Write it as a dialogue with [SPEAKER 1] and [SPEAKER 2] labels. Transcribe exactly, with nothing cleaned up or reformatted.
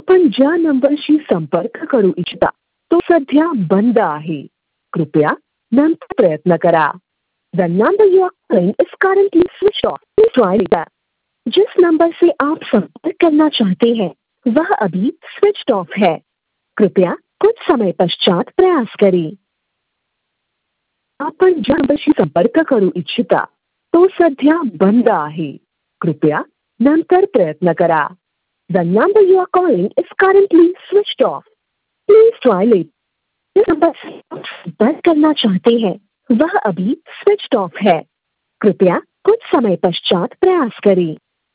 [SPEAKER 1] आपण ज्या नंबरशी संपर्क करू इच्छिता तो सध्या बंद आहे. कृपया नंतर प्रयत्न करा. The number you are calling is currently switched off. Please try later. जिस नंबर से आप संपर्क करना चाहते हैं वह अभी स्विच्ड ऑफ है. कृपया कुछ समय पश्चात प्रयास करें. आपण ज्या नंबरशी संपर्क करू इच्छिता तो सध्या बंद आहे. कृपया नंतर प्रयत्न करा. The number you are calling is currently switched off. Please try later. जिस नंबर से आप संपर्क करना चाहते हैं वह अभी स्विच्ड ऑफ है. कृपया कुछ समय पश्चात प्रयास करें.